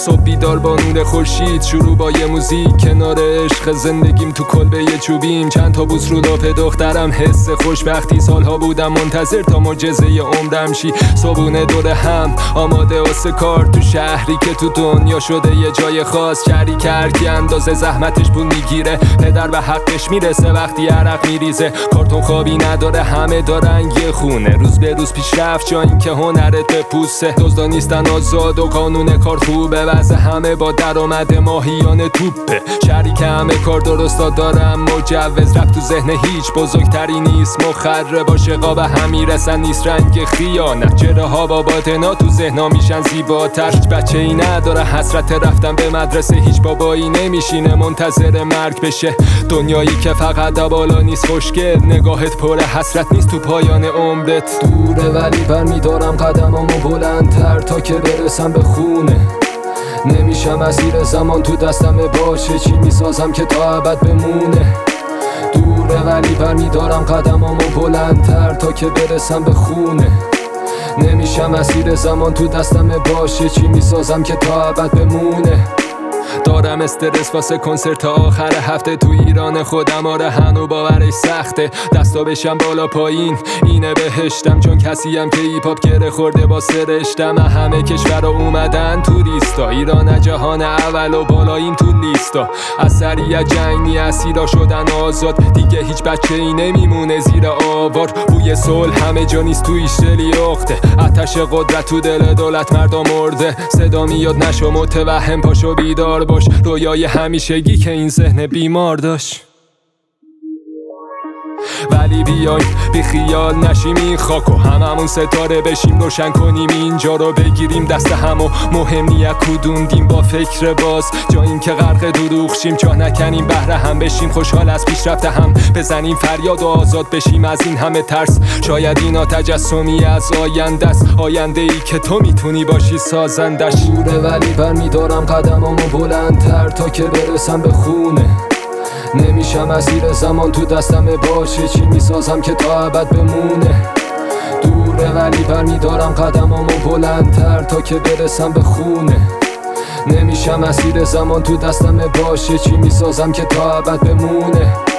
صبح بیدار با نور خورشید، شروع با یه موزیک کنار عشق زندگیم تو کلبه یه چوبیم. چند تا بوس رو لاپ دخترم، حس خوشبختی. سالها بودم منتظر تا معجزه عمرم شی. صبونه دور هم آماده واسه کار تو شهری که تو دنیا شده یه جای خاص. شریک هر کی اندازه زحمتش پول میگیره، پدر به حقش میرسه وقتی عرق میریزه. کارتون خوابی نداره، همه دارن یه خونه. روز به روز پیشرفت جا این که هنرت بپوسه. دزدا نیستن آزاد و قانون کار خوبه. وضع همه با درآمد ماهیانه توپه. شریک همه کار درستا دارم مجوز. رفت تو ذهن هیچ بزرگتری نیست مخرب. عاشقا به هم میرسن نیست رنگ خیانت. چهره ها با باطنا تو ذهنا میشن زیباتر. هیچ بچه ای نداره حسرت رفتن به مدرسه. هیچ بابایی نمیشینه منتظر مرگ بشه. دنیایی که فقط بالا نیست خوشگل. نگاهت پر حسرت نیست تو پایان عمرت. دوره ولی برمیدارم قدمامو بلندتر تا که برسم به خونه. نمیشم اسیر زمان تو دستم باشه. چی میسازم که تا ابد بمونه. دوره ولی برمیدارم قدمامو بلندتر تا که برسم به خونه. نمیشم اسیر زمان تو دستم باشه. چی میسازم که تا ابد بمونه. دارم استرس واسه کنسرت آخر هفته تو ایران خودم. آره هنو باورش سخته دستا بشم بالا پایین اینه بهشتم. چون کسیم که ایپ هاپ گره خورده با سرشتم. همه کشورها اومدن توریستا. ایران جهان اول و بالاییم تو لیستا. از سریع جنگ اسیرا شدن آزاد. دیگه هیچ بچه ای نمیمونه زیر آوار. بوی صلح همه جا نیست تو ایشتلی اخته. آتش قدرت تو دل دولت مردم مرده. صدا میاد نشو متوهم پاشو بیدار باش. رویای همیشگی که این ذهن بیمار داشت. ولی بیاین بی خیال نشیم این خاکو. هممون ستاره بشیم روشن کنیم اینجا رو. بگیریم دست همو مهم نیه کدوم دیم. با فکر باز جا این که غرق دروغ شیم. چاه نکنیم بهره هم بشیم. خوشحال از پیشرفت هم بزنیم فریاد و آزاد بشیم از این همه ترس. شاید اینا تجسمی از آینده است. آینده ای که تو میتونی باشی سازندش. دوره ولی برمیدارم قدمامو بلندتر تا که برسم به خونه. نمیشم اسیر زمان تو دستم باشه. چی میسازم که تا ابد بمونه. دوره ولی برمیدارم قدمامو بلندتر تا که برسم به خونه. نمیشم اسیر زمان تو دستم باشه. چی میسازم که تا ابد بمونه.